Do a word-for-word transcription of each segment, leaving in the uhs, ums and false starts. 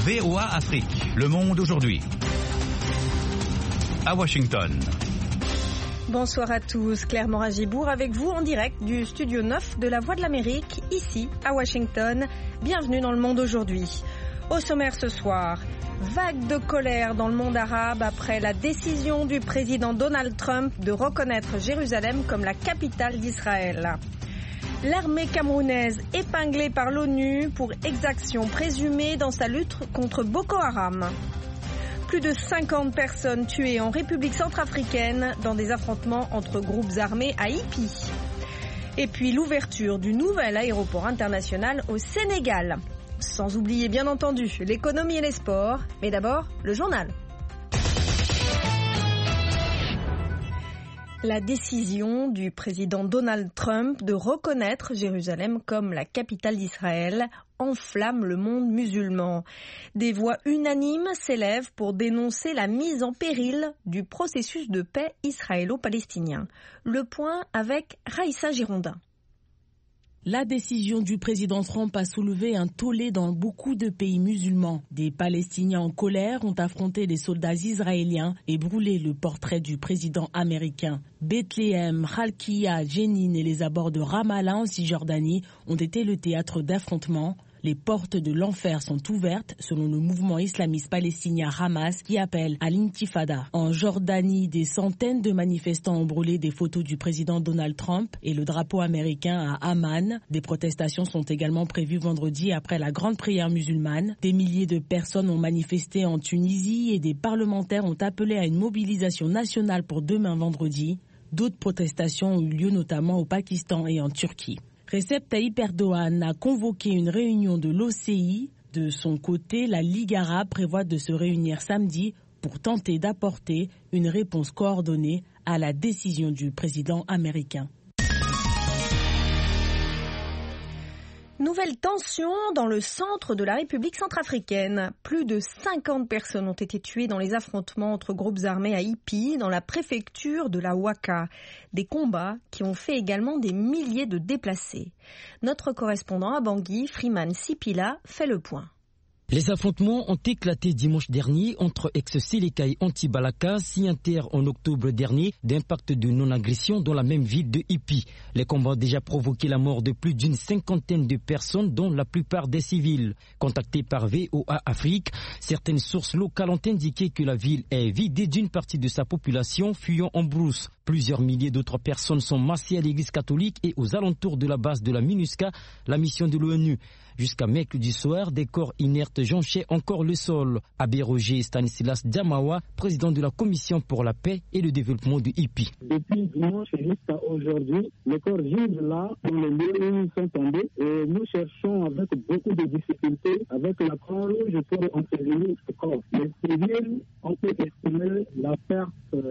V O A Afrique, Le Monde aujourd'hui. À Washington. Bonsoir à tous, Claire Morin-Gibour avec vous en direct du studio neuf de la Voix de l'Amérique, ici à Washington. Bienvenue dans Le Monde aujourd'hui. Au sommaire ce soir, vague de colère dans le monde arabe après la décision du président Donald Trump de reconnaître Jérusalem comme la capitale d'Israël. L'armée camerounaise épinglée par l'ONU pour exaction présumée dans sa lutte contre Boko Haram. Plus de cinquante personnes tuées en République centrafricaine dans des affrontements entre groupes armés à Ipi. Et puis l'ouverture du nouvel aéroport international au Sénégal. Sans oublier bien entendu l'économie et les sports, mais d'abord le journal. La décision du président Donald Trump de reconnaître Jérusalem comme la capitale d'Israël enflamme le monde musulman. Des voix unanimes s'élèvent pour dénoncer la mise en péril du processus de paix israélo-palestinien. Le point avec Raïssa Girondin. La décision du président Trump a soulevé un tollé dans beaucoup de pays musulmans. Des Palestiniens en colère ont affronté les soldats israéliens et brûlé le portrait du président américain. Bethléem, Khalkiya, Jénine et les abords de Ramallah en Cisjordanie ont été le théâtre d'affrontements. Les portes de l'enfer sont ouvertes, selon le mouvement islamiste palestinien Hamas qui appelle à l'intifada. En Jordanie, des centaines de manifestants ont brûlé des photos du président Donald Trump et le drapeau américain à Amman. Des protestations sont également prévues vendredi après la grande prière musulmane. Des milliers de personnes ont manifesté en Tunisie et des parlementaires ont appelé à une mobilisation nationale pour demain vendredi. D'autres protestations ont eu lieu notamment au Pakistan et en Turquie. Recep Tayyip Erdogan a convoqué une réunion de l'O C I. De son côté, la Ligue arabe prévoit de se réunir samedi pour tenter d'apporter une réponse coordonnée à la décision du président américain. Nouvelle tension dans le centre de la République centrafricaine. Plus de cinquante personnes ont été tuées dans les affrontements entre groupes armés à Ipi, dans la préfecture de la Ouaka. Des combats qui ont fait également des milliers de déplacés. Notre correspondant à Bangui, Freeman Sipila, fait le point. Les affrontements ont éclaté dimanche dernier entre ex-Séléka et anti-Balaka, signataires en octobre dernier d'un pacte de non-agression dans la même ville de Ipi. Les combats ont déjà provoqué la mort de plus d'une cinquantaine de personnes, dont la plupart des civils. Contactés par V O A Afrique, certaines sources locales ont indiqué que la ville est vidée d'une partie de sa population fuyant en brousse. Plusieurs milliers d'autres personnes sont massées à l'église catholique et aux alentours de la base de la MINUSCA, la mission de l'ONU. Jusqu'à mercredi soir, des corps inertes jonchaient encore le sol. Abbé Roger Stanislas Diamawa, président de la Commission pour la paix et le développement de Ipi. Depuis dimanche jusqu'à aujourd'hui, les corps gisent là, dans les lieux où ils sont tombés, et nous cherchons avec beaucoup de difficultés, avec la Croix-Rouge pour entretenir ce corps. Les civils, on peut estimer la perte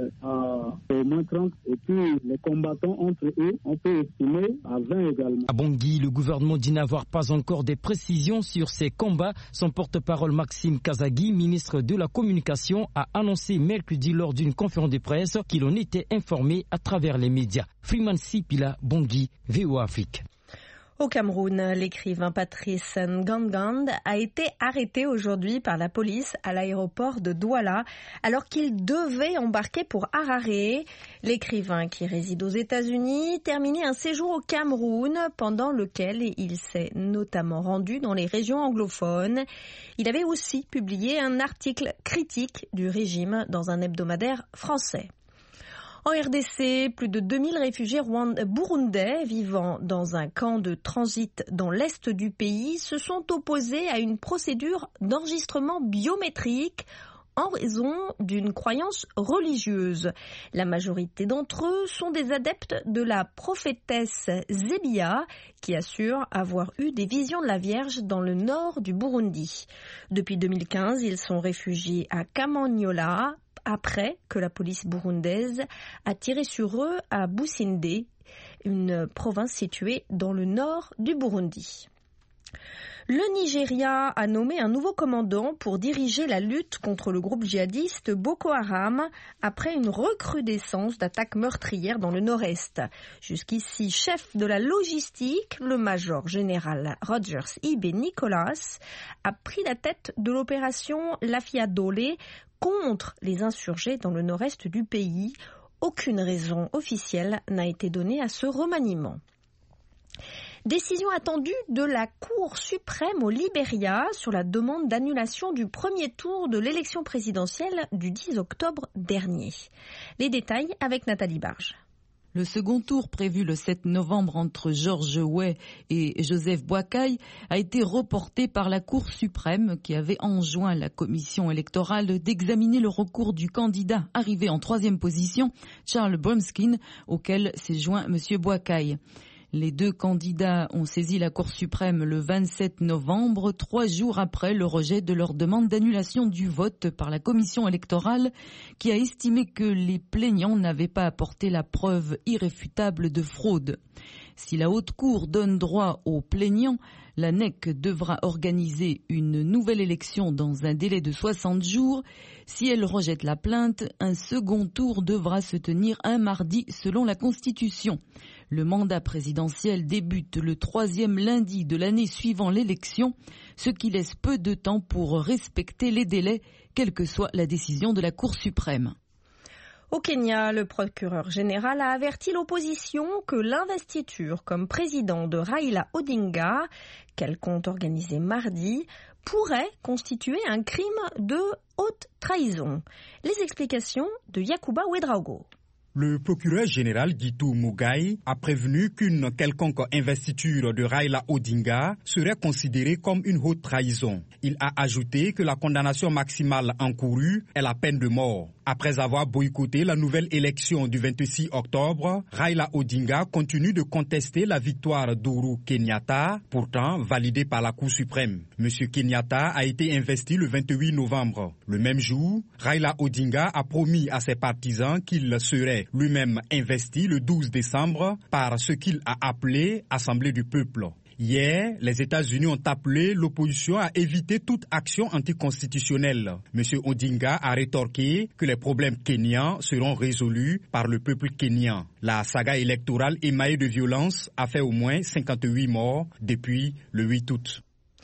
à au moins trente, et puis les combattants entre eux, on peut estimer à vingt également. À Bangui, le gouvernement dit n'avoir pas encore des précisions sur ces combats. Son porte-parole Maxime Kazagui, ministre de la Communication, a annoncé mercredi lors d'une conférence de presse qu'il en était informé à travers les médias. Freeman Sipila, Bangui, V O A Afrique. Au Cameroun, l'écrivain Patrice Ngangand a été arrêté aujourd'hui par la police à l'aéroport de Douala alors qu'il devait embarquer pour Harare. L'écrivain qui réside aux États-Unis terminait un séjour au Cameroun pendant lequel il s'est notamment rendu dans les régions anglophones. Il avait aussi publié un article critique du régime dans un hebdomadaire français. En R D C, plus de deux mille réfugiés burundais vivant dans un camp de transit dans l'est du pays se sont opposés à une procédure d'enregistrement biométrique en raison d'une croyance religieuse. La majorité d'entre eux sont des adeptes de la prophétesse Zébia, qui assure avoir eu des visions de la Vierge dans le nord du Burundi. Depuis deux mille quinze, ils sont réfugiés à Kamanyola, après que la police burundaise a tiré sur eux à Businde, une province située dans le nord du Burundi. Le Nigeria a nommé un nouveau commandant pour diriger la lutte contre le groupe djihadiste Boko Haram après une recrudescence d'attaques meurtrières dans le nord-est. Jusqu'ici, chef de la logistique, le major général Rogers Ibe Nicholas a pris la tête de l'opération Lafia Dole contre les insurgés dans le nord-est du pays. Aucune raison officielle n'a été donnée à ce remaniement. Décision attendue de la Cour suprême au Libéria sur la demande d'annulation du premier tour de l'élection présidentielle du dix octobre dernier. Les détails avec Nathalie Barge. Le second tour prévu le sept novembre entre George Weah et Joseph Boakai a été reporté par la Cour suprême qui avait enjoint la commission électorale d'examiner le recours du candidat arrivé en troisième position, Charles Brumskin, auquel s'est joint M. Boakai. Les deux candidats ont saisi la Cour suprême le vingt-sept novembre, trois jours après le rejet de leur demande d'annulation du vote par la commission électorale qui a estimé que les plaignants n'avaient pas apporté la preuve irréfutable de fraude. Si la Haute Cour donne droit aux plaignants, la N E C devra organiser une nouvelle élection dans un délai de soixante jours. Si elle rejette la plainte, un second tour devra se tenir un mardi selon la Constitution. Le mandat présidentiel débute le troisième lundi de l'année suivant l'élection, ce qui laisse peu de temps pour respecter les délais, quelle que soit la décision de la Cour suprême. Au Kenya, le procureur général a averti l'opposition que l'investiture comme président de Raila Odinga, qu'elle compte organiser mardi, pourrait constituer un crime de haute trahison. Les explications de Yakuba Ouedraogo. Le procureur général Gitu Mugai a prévenu qu'une quelconque investiture de Raila Odinga serait considérée comme une haute trahison. Il a ajouté que la condamnation maximale encourue est la peine de mort. Après avoir boycotté la nouvelle élection du vingt-six octobre, Raila Odinga continue de contester la victoire d'Ouru Kenyatta, pourtant validée par la Cour suprême. Monsieur Kenyatta a été investi le vingt-huit novembre. Le même jour, Raila Odinga a promis à ses partisans qu'il serait lui-même investi le douze décembre par ce qu'il a appelé Assemblée du peuple. Hier, les États-Unis ont appelé l'opposition à éviter toute action anticonstitutionnelle. M. Odinga a rétorqué que les problèmes kenyans seront résolus par le peuple kenyan. La saga électorale émaillée de violence a fait au moins cinquante-huit morts depuis le huit août.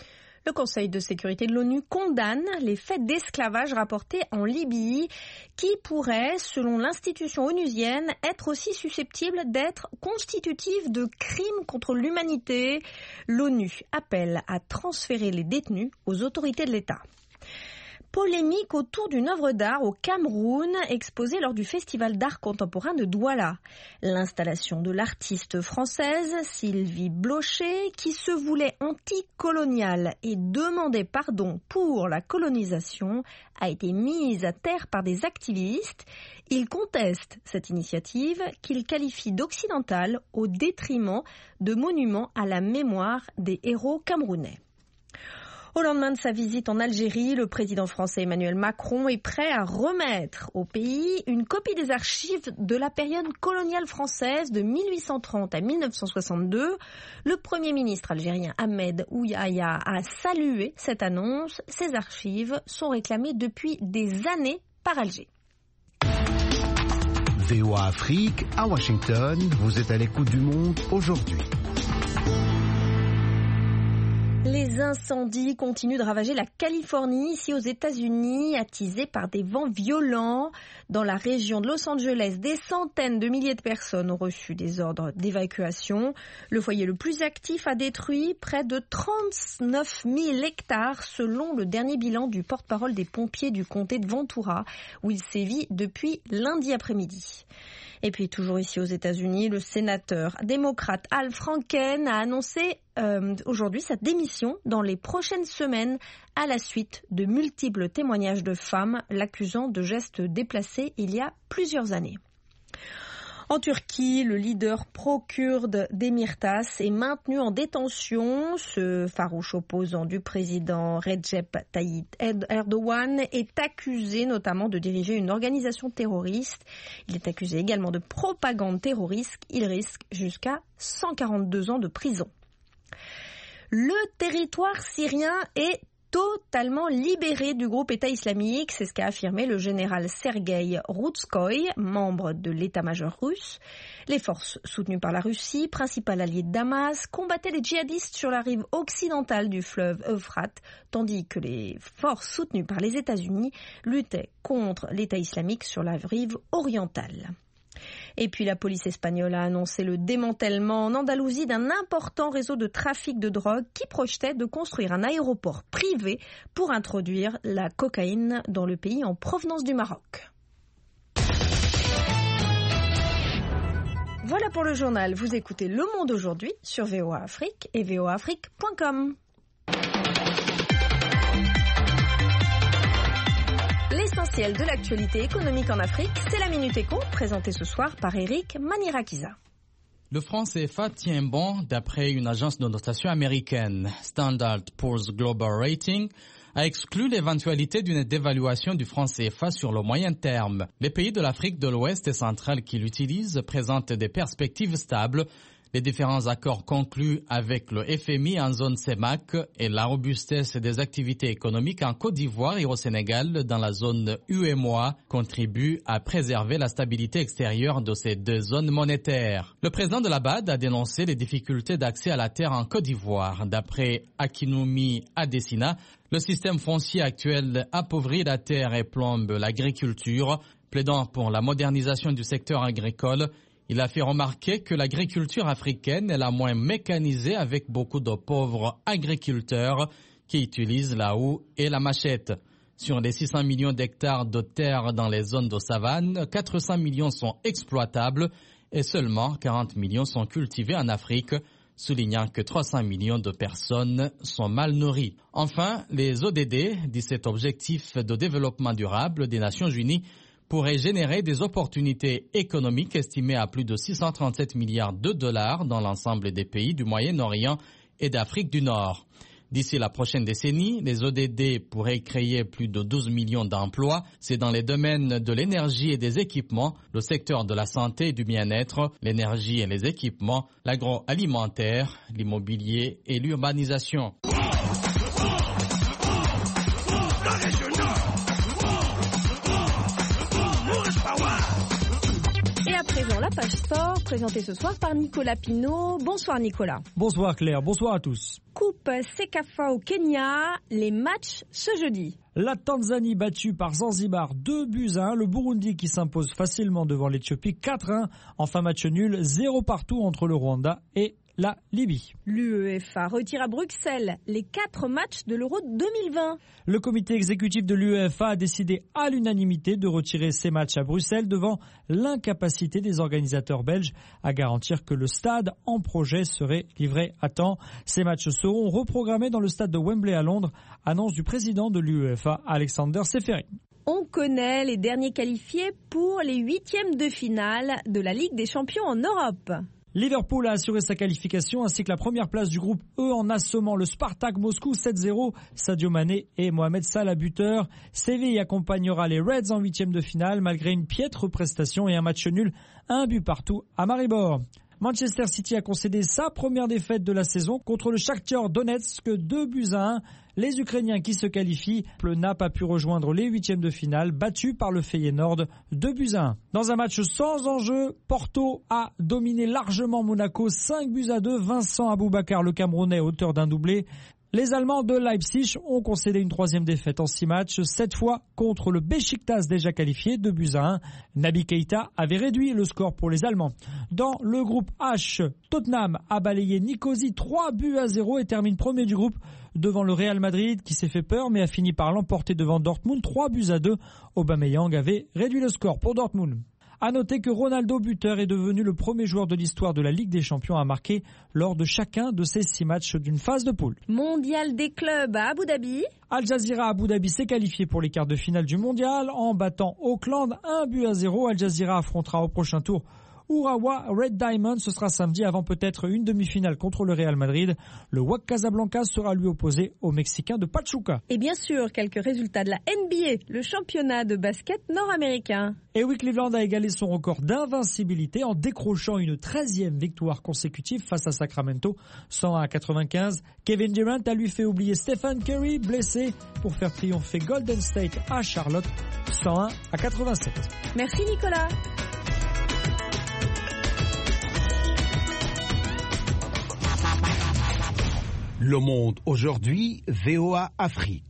Le Conseil de sécurité de l'ONU condamne les faits d'esclavage rapportés en Libye qui pourraient, selon l'institution onusienne, être aussi susceptibles d'être constitutifs de crimes contre l'humanité. L'ONU appelle à transférer les détenus aux autorités de l'État. Polémique autour d'une œuvre d'art au Cameroun exposée lors du Festival d'art contemporain de Douala. L'installation de l'artiste française Sylvie Blocher, qui se voulait anticoloniale et demandait pardon pour la colonisation, a été mise à terre par des activistes. Ils contestent cette initiative qu'ils qualifient d'occidentale au détriment de monuments à la mémoire des héros camerounais. Au lendemain de sa visite en Algérie, le président français Emmanuel Macron est prêt à remettre au pays une copie des archives de la période coloniale française de mille huit cent trente à mille neuf cent soixante-deux. Le premier ministre algérien Ahmed Ouyahia a salué cette annonce. Ces archives sont réclamées depuis des années par Alger. V O A Afrique, à Washington, vous êtes à l'écoute du monde aujourd'hui. Les incendies continuent de ravager la Californie, ici aux États-Unis, attisés par des vents violents. Dans la région de Los Angeles, des centaines de milliers de personnes ont reçu des ordres d'évacuation. Le foyer le plus actif a détruit près de trente-neuf mille hectares, selon le dernier bilan du porte-parole des pompiers du comté de Ventura, où il sévit depuis lundi après-midi. Et puis toujours ici aux États-Unis, le sénateur démocrate Al Franken a annoncé euh, aujourd'hui sa démission dans les prochaines semaines à la suite de multiples témoignages de femmes l'accusant de gestes déplacés il y a plusieurs années. En Turquie, le leader pro-kurde Demirtas est maintenu en détention. Ce farouche opposant du président Recep Tayyip Erdogan est accusé notamment de diriger une organisation terroriste. Il est accusé également de propagande terroriste. Il risque jusqu'à cent quarante-deux ans de prison. Le territoire syrien est totalement libéré du groupe État islamique, c'est ce qu'a affirmé le général Sergueï Routskoï, membre de l'état-major russe. Les forces soutenues par la Russie, principal allié de Damas, combattaient les djihadistes sur la rive occidentale du fleuve Euphrate, tandis que les forces soutenues par les États-Unis luttaient contre l'État islamique sur la rive orientale. Et puis la police espagnole a annoncé le démantèlement en Andalousie d'un important réseau de trafic de drogue qui projetait de construire un aéroport privé pour introduire la cocaïne dans le pays en provenance du Maroc. Voilà pour le journal. Vous écoutez Le Monde aujourd'hui sur V O A Afrique et v o a afrique point com. L'essentiel de l'actualité économique en Afrique, c'est la Minute Éco, présentée ce soir par Eric Manirakiza. Le franc C F A tient bon d'après une agence de notation américaine. Standard and Poor's Global Rating a exclu l'éventualité d'une dévaluation du franc C F A sur le moyen terme. Les pays de l'Afrique de l'Ouest et centrale qui l'utilisent présentent des perspectives stables. Les différents accords conclus avec le F M I en zone C E M A C et la robustesse des activités économiques en Côte d'Ivoire et au Sénégal dans la zone U E M O A contribuent à préserver la stabilité extérieure de ces deux zones monétaires. Le président de la B A D a dénoncé les difficultés d'accès à la terre en Côte d'Ivoire. D'après Akinwumi Adesina, le système foncier actuel appauvrit la terre et plombe l'agriculture. Plaidant pour la modernisation du secteur agricole, il a fait remarquer que l'agriculture africaine est la moins mécanisée avec beaucoup de pauvres agriculteurs qui utilisent la houe et la machette. Sur les six cents millions d'hectares de terre dans les zones de savane, quatre cents millions sont exploitables et seulement quarante millions sont cultivés en Afrique, soulignant que trois cents millions de personnes sont mal nourries. Enfin, les O D D, dix-sept objectifs de développement durable des Nations Unies, pourrait générer des opportunités économiques estimées à plus de six cent trente-sept milliards de dollars dans l'ensemble des pays du Moyen-Orient et d'Afrique du Nord. D'ici la prochaine décennie, les O D D pourraient créer plus de douze millions d'emplois. C'est dans les domaines de l'énergie et des équipements, le secteur de la santé et du bien-être, l'énergie et les équipements, l'agroalimentaire, l'immobilier et l'urbanisation. La page sport, présentée ce soir par Nicolas Pinault. Bonsoir Nicolas. Bonsoir Claire, bonsoir à tous. Coupe Sekafa au Kenya, les matchs ce jeudi. La Tanzanie battue par Zanzibar deux buts à un, le Burundi qui s'impose facilement devant l'Éthiopie quatre à un, enfin match nul, zéro partout entre le Rwanda et la Libye. L'UEFA retire à Bruxelles les quatre matchs de l'Euro deux mille vingt. Le comité exécutif de l'UEFA a décidé à l'unanimité de retirer ces matchs à Bruxelles devant l'incapacité des organisateurs belges à garantir que le stade en projet serait livré à temps. Ces matchs seront reprogrammés dans le stade de Wembley à Londres, annonce du président de l'UEFA, Alexander Seferin. On connaît les derniers qualifiés pour les huitièmes de finale de la Ligue des Champions en Europe. Liverpool a assuré sa qualification ainsi que la première place du groupe E en assommant le Spartak Moscou sept zéro. Sadio Mané et Mohamed Salah buteurs. Séville accompagnera les Reds en huitième de finale malgré une piètre prestation et un match nul, un but partout à Maribor. Manchester City a concédé sa première défaite de la saison contre le Shakhtar Donetsk, deux buts à un. Les Ukrainiens qui se qualifient, le n'a pas pu rejoindre les huitièmes de finale, battus par le Feyenoord, deux buts à un. Dans un match sans enjeu, Porto a dominé largement Monaco, cinq buts à deux. Vincent Aboubakar, le Camerounais, auteur d'un doublé. Les Allemands de Leipzig ont concédé une troisième défaite en six matchs, cette fois contre le Beşiktaş déjà qualifié, deux buts à un. Naby Keita avait réduit le score pour les Allemands. Dans le groupe H, Tottenham a balayé Nicosie trois buts à zéro et termine premier du groupe devant le Real Madrid qui s'est fait peur mais a fini par l'emporter devant Dortmund, trois buts à deux. Aubameyang avait réduit le score pour Dortmund. À noter que Ronaldo, buteur, est devenu le premier joueur de l'histoire de la Ligue des Champions à marquer lors de chacun de ces six matchs d'une phase de poule. Mondial des clubs à Abu Dhabi. Al Jazeera Abu Dhabi s'est qualifié pour les quarts de finale du mondial en battant Auckland un but à zéro. Al Jazeera affrontera au prochain tour Urawa Red Diamond, ce sera samedi avant peut-être une demi-finale contre le Real Madrid. Le W A C Casablanca sera lui opposé au Mexicain de Pachuca. Et bien sûr, quelques résultats de la N B A, le championnat de basket nord-américain. Et oui, Cleveland a égalé son record d'invincibilité en décrochant une treizième victoire consécutive face à Sacramento, cent un à quatre-vingt-quinze. Kevin Durant a lui fait oublier Stephen Curry, blessé, pour faire triompher Golden State à Charlotte, cent un à quatre-vingt-sept. Merci Nicolas. Le Monde aujourd'hui, V O A Afrique.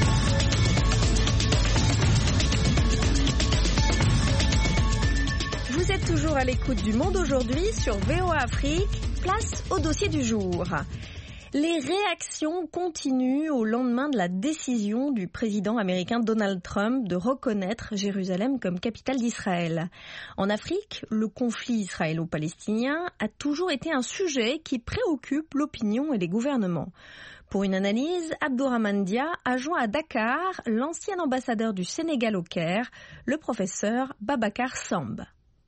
Vous êtes toujours à l'écoute du Monde aujourd'hui sur V O A Afrique. Place au dossier du jour. Les réactions continuent au lendemain de la décision du président américain Donald Trump de reconnaître Jérusalem comme capitale d'Israël. En Afrique, le conflit israélo-palestinien a toujours été un sujet qui préoccupe l'opinion et les gouvernements. Pour une analyse, Abdourahmane Dia a joint à Dakar l'ancien ambassadeur du Sénégal au Caire, le professeur Babacar Samb.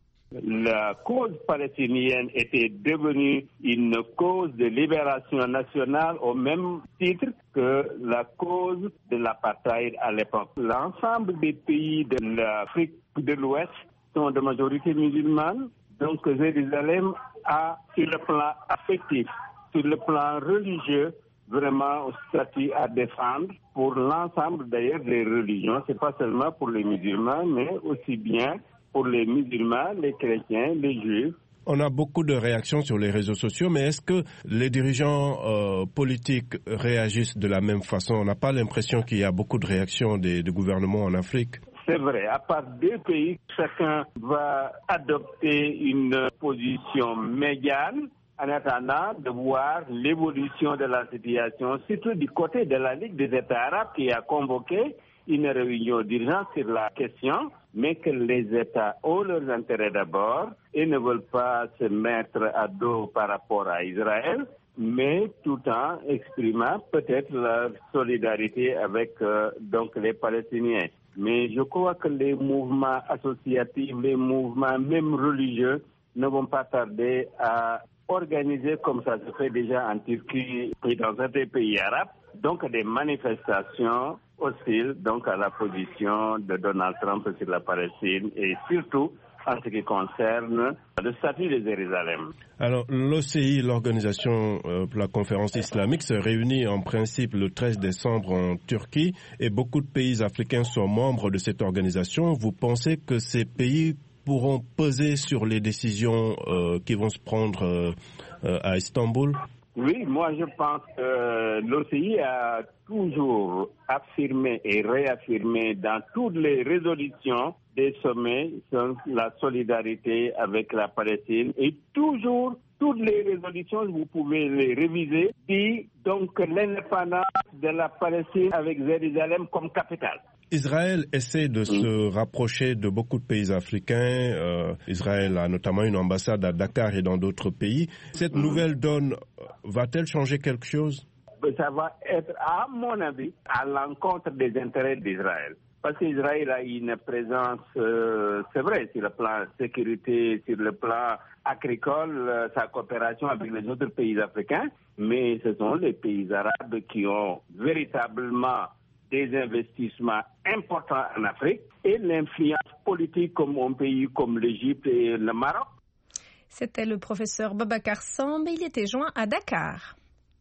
La cause palestinienne était devenue une cause de libération nationale au même titre que la cause de l'apartheid à l'époque. L'ensemble des pays de l'Afrique de l'Ouest sont de majorité musulmane, donc Jérusalem a, sur le plan affectif, sur le plan religieux, vraiment un statut à défendre pour l'ensemble d'ailleurs des religions. C'est pas seulement pour les musulmans, mais aussi bien pour les musulmans, les chrétiens, les juifs. On a beaucoup de réactions sur les réseaux sociaux, mais est-ce que les dirigeants euh, politiques réagissent de la même façon? On n'a pas l'impression qu'il y a beaucoup de réactions des, des gouvernements en Afrique. C'est vrai, à part deux pays, chacun va adopter une position médiane en attendant de voir l'évolution de la situation, surtout du côté de la Ligue des États arabes qui a convoqué une réunion d'urgence sur la question, mais que les États ont leurs intérêts d'abord et ne veulent pas se mettre à dos par rapport à Israël, mais tout en exprimant peut-être leur solidarité avec euh, donc les Palestiniens. Mais je crois que les mouvements associatifs, les mouvements même religieux ne vont pas tarder à organiser, comme ça se fait déjà en Turquie et dans certains pays arabes, donc des manifestations hostiles donc à la position de Donald Trump sur la Palestine et surtout en ce qui concerne le statut de Jérusalem. Alors, l'O C I, l'Organisation euh, pour la Conférence islamique, se réunit en principe le treize décembre en Turquie et beaucoup de pays africains sont membres de cette organisation. Vous pensez que ces pays pourront peser sur les décisions euh, qui vont se prendre euh, euh, à Istanbul? Oui, moi je pense que l'O C I a toujours affirmé et réaffirmé dans toutes les résolutions des sommets la solidarité avec la Palestine et toujours toutes les résolutions, vous pouvez les réviser, dit donc l'indépendance de la Palestine avec Jérusalem comme capitale. Israël essaie de se rapprocher de beaucoup de pays africains. Euh, Israël a notamment une ambassade à Dakar et dans d'autres pays. Cette nouvelle donne va-t-elle changer quelque chose? Ça va être, à mon avis, à l'encontre des intérêts d'Israël. Parce qu'Israël a une présence, euh, c'est vrai, sur le plan sécurité, sur le plan agricole, euh, sa coopération avec les autres pays africains, mais ce sont les pays arabes qui ont véritablement des investissements importants en Afrique et l'influence politique comme un pays comme l'Égypte et le Maroc. C'était le professeur Babacar Samb, il était joint à Dakar.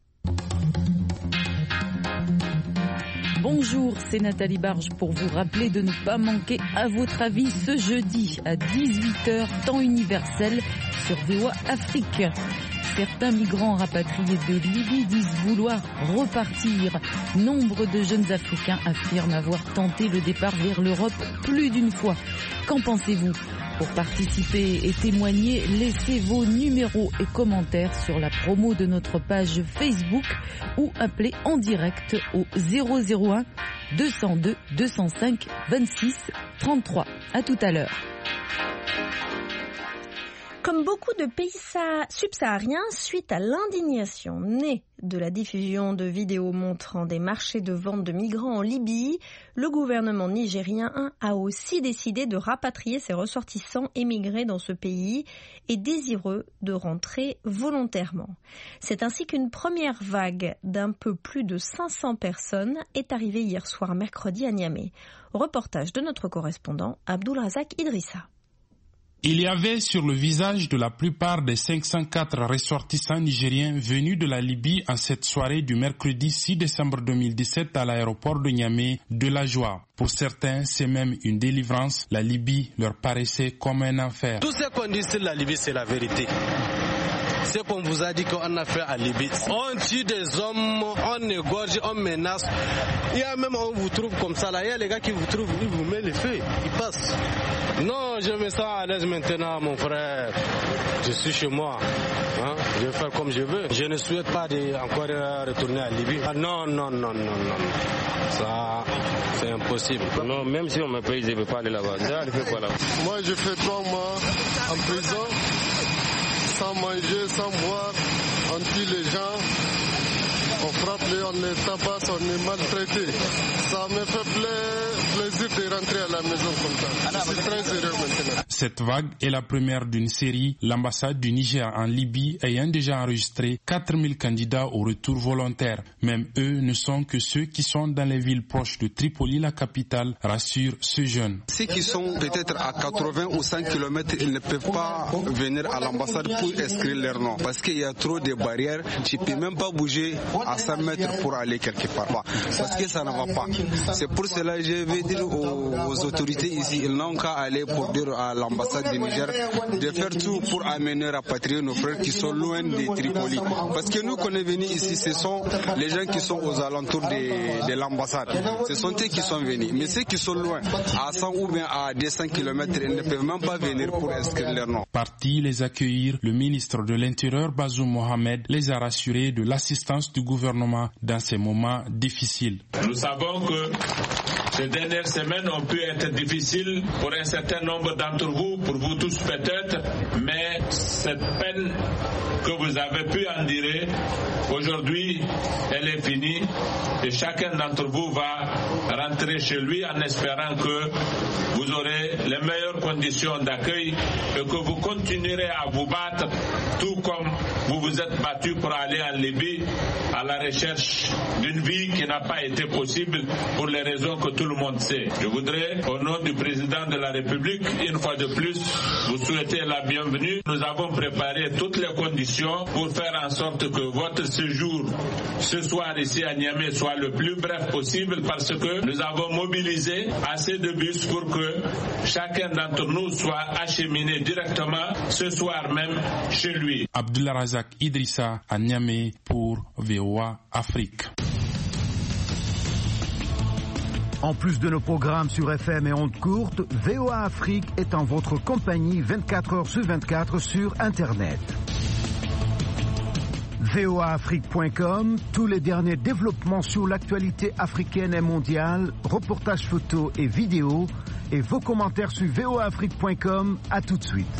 Bonjour, c'est Nathalie Barge pour vous rappeler de ne pas manquer à votre avis ce jeudi à dix-huit heures temps universel sur V O A Afrique. Certains migrants rapatriés de Libye disent vouloir repartir. Nombre de jeunes Africains affirment avoir tenté le départ vers l'Europe plus d'une fois. Qu'en pensez-vous ? Pour participer et témoigner, laissez vos numéros et commentaires sur la promo de notre page Facebook ou appelez en direct au zéro zéro un deux zéro deux deux zéro cinq vingt-six trente-trois. À tout à l'heure. Comme beaucoup de pays subsahariens, suite à l'indignation née de la diffusion de vidéos montrant des marchés de vente de migrants en Libye, le gouvernement nigérien a aussi décidé de rapatrier ses ressortissants émigrés dans ce pays et désireux de rentrer volontairement. C'est ainsi qu'une première vague d'un peu plus de cinq cents personnes est arrivée hier soir mercredi à Niamey. Reportage de notre correspondant Abdulrazak Idrissa. Il y avait sur le visage de la plupart des cinq cent quatre ressortissants nigériens venus de la Libye en cette soirée du mercredi six décembre deux mille dix-sept à l'aéroport de Niamey de la joie. Pour certains, c'est même une délivrance. La Libye leur paraissait comme un enfer. Tout ce qu'on dit sur la Libye, c'est la vérité. Ce qu'on vous a dit qu'on a fait à Libye. On tue des hommes, on égorge, on menace. Il y a même, on vous trouve comme ça là. Il y a les gars qui vous trouvent, ils vous mettent les feux, ils passent. Non, je me sens à l'aise maintenant, mon frère. Je suis chez moi. Hein? Je vais faire comme je veux. Je ne souhaite pas de encore retourner à Libye. Ah, non, non, non, non, non. Ça, c'est impossible. Non, même si on me paye, je ne veux pas aller là-bas. Ça, je fais quoi là? Moi, je fais trois mois en prison. Sans manger, sans boire, on tue les gens, on frappe les, on les tabasse, on est maltraité. Ça me fait plaisir de rentrer à la maison comme ça. Je suis très heureux maintenant. Cette vague est la première d'une série, l'ambassade du Niger en Libye ayant déjà enregistré quatre mille candidats au retour volontaire. Même eux ne sont que ceux qui sont dans les villes proches de Tripoli, la capitale, rassurent ce jeune. Ceux qui sont peut-être à quatre-vingts ou cent kilomètres, ils ne peuvent pas venir à l'ambassade pour inscrire leur nom. Parce qu'il y a trop de barrières, tu ne peux même pas bouger à cent mètres pour aller quelque part. Parce que ça ne va pas. C'est pour cela que je vais dire aux, aux autorités ici, ils n'ont qu'à aller pour dire à l'ambassade du Niger de faire tout pour amener rapatrier nos frères qui sont loin de Tripoli. Parce que nous qu'on est venus ici, ce sont les gens qui sont aux alentours de, de l'ambassade. Ce sont eux qui sont venus. Mais ceux qui sont loin, à cent ou bien à deux cents kilomètres, ils ne peuvent même pas venir pour inscrire leur nom. Parti les accueillir, le ministre de l'Intérieur, Bazoum Mohamed, les a rassurés de l'assistance du gouvernement dans ces moments difficiles. Nous savons que ces dernières semaines ont pu être difficiles pour un certain nombre d'entre vous, pour vous tous peut-être, mais cette peine que vous avez pu endurer, aujourd'hui, elle est finie et chacun d'entre vous va rentrer chez lui en espérant que vous aurez les meilleures conditions d'accueil et que vous continuerez à vous battre tout comme vous vous êtes battu pour aller en Libye à la recherche d'une vie qui n'a pas été possible pour les raisons que tout le monde sait. Je voudrais, au nom du président de la République, une fois de plus, vous souhaiter la bienvenue. Nous avons préparé toutes les conditions pour faire en sorte que votre séjour ce soir ici à Niamey soit le plus bref possible parce que nous avons mobilisé assez de bus pour que chacun d'entre nous soit acheminé directement ce soir même chez lui. Abdulrazak Idrissa à Niamey pour V O A Afrique. En plus de nos programmes sur F M et ondes courtes, V O A Afrique est en votre compagnie vingt-quatre heures sur vingt-quatre sur Internet. V O A Afrique point com, tous les derniers développements sur l'actualité africaine et mondiale, reportages photos et vidéos, et vos commentaires sur V O A Afrique point com. À tout de suite.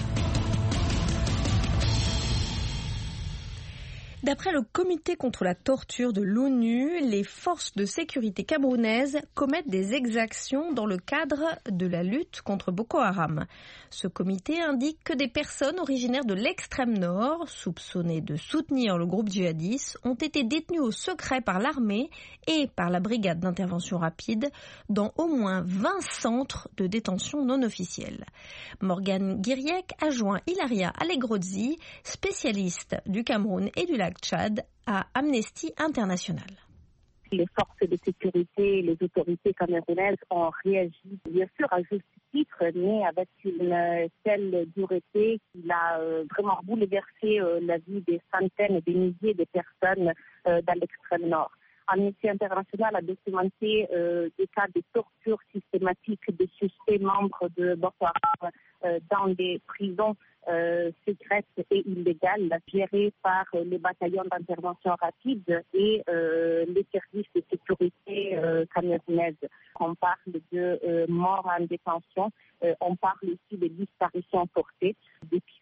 D'après le Comité contre la torture de l'ONU, les forces de sécurité camerounaises commettent des exactions dans le cadre de la lutte contre Boko Haram. Ce comité indique que des personnes originaires de l'extrême nord, soupçonnées de soutenir le groupe djihadiste, ont été détenues au secret par l'armée et par la brigade d'intervention rapide dans au moins vingt centres de détention non officiels. Morgane Guiriec a joint Hilaria Allegrozzi, spécialiste du Cameroun et du lac Tchad, à Amnesty International. Les forces de sécurité et les autorités camerounaises ont réagi, bien sûr, à juste titre, mais avec une telle dureté qu'il a euh, vraiment bouleversé euh, la vie des centaines et des milliers de personnes euh, dans l'extrême nord. Amnesty International a documenté euh, des cas de torture systématique de suspects membres de Boko Haram euh, dans des prisons euh, secrètes et illégales gérées par euh, les bataillons d'intervention rapide et euh, les services de sécurité euh, camerounaises. On parle de euh, morts en détention, euh, on parle aussi de disparitions forcées. Depuis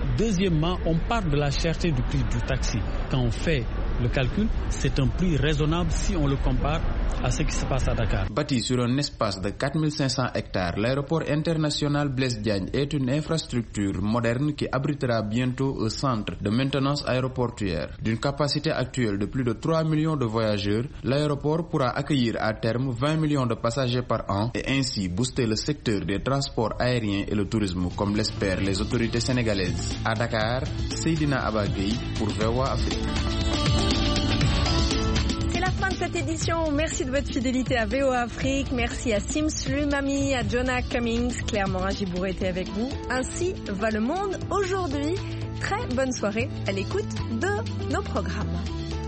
Deuxièmement, on parle de la cherté du prix du taxi. Quand on fait le calcul, c'est un prix raisonnable si on le compare à ce qui se passe à Dakar. Bâti sur un espace de quatre mille cinq cents hectares, l'aéroport international Blaise Diagne est une infrastructure moderne qui abritera bientôt un centre de maintenance aéroportuaire. D'une capacité actuelle de plus de trois millions de voyageurs, l'aéroport pourra accueillir à terme vingt millions de passagers par an et ainsi booster le secteur des transports aériens et le tourisme, comme l'espèrent les autorités sénégalaises. À Dakar, Seydina Abagui pour V O A Afrique. Fin de cette édition, merci de votre fidélité à V O A Afrique, merci à Sims Lumami, à Jonah Cummings, Claire Morin-Gibour était avec vous. Ainsi va le monde aujourd'hui. Très bonne soirée à l'écoute de nos programmes.